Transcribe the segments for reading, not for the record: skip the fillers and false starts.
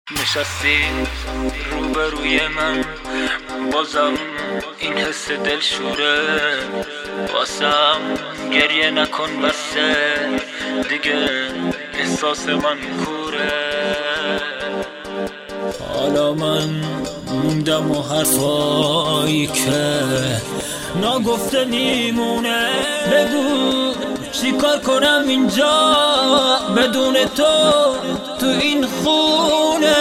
نشستی روبروی من، بازم این حس دلشوره واسم. گریه نکن بسه دیگه، احساس من کوره. حالا من موندم و حرفایی که ناگفته میمونه. بگو چی کار کنم اینجا بدون تو این خونه.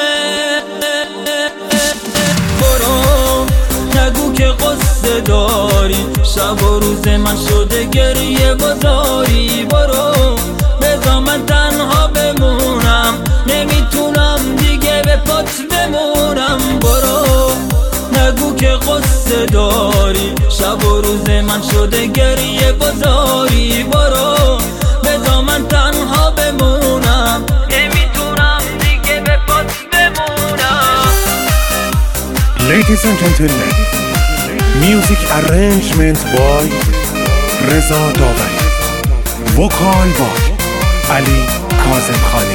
برو نگو که قصه داری، شب و روز من شده گریه بازاری. برو بذار من تنها بمونم، نمیتونم دیگه به پات بمونم. برو نگو که قصه داری، شب و روز من شده گریه بازاری. برو بذار من تنها بمونم، نمیتونم دیگه به پات بمونم. Ladies and gentlemen, music arrangement by رضا داوری، وکال by علی کاظمخانی.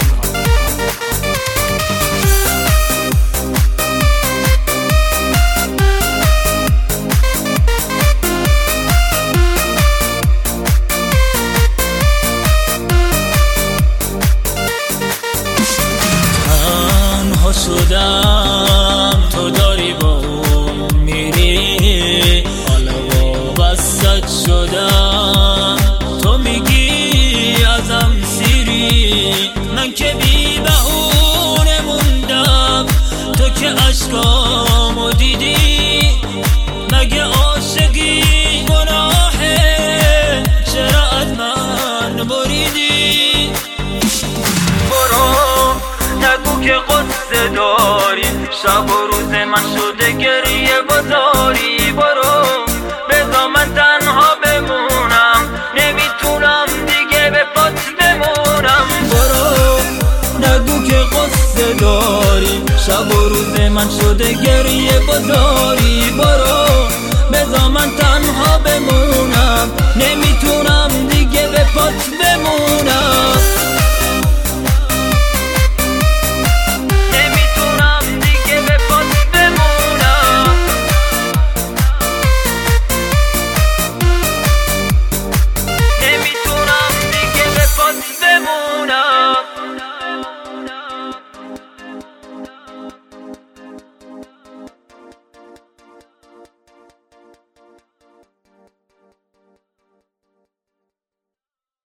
شدم تو داری با اون میری، حالا وابستت شدم. تو میگی ازم سیری، من که بی بهونه موندم. تو که عشقامو دیدی، مگه عاشقی گناهه؟ چرا از من بریدی؟ برو نگو که قصه داری، شب و روز من شده گریه بازاری. برو بذار من تنها بمونم، نمیتونم دیگه به پات بمونم. برو نگو که قصه داری، شب و روز من شده گریه بازاری. برو بذار من تنها بمونم، نمیتونم دیگه به پات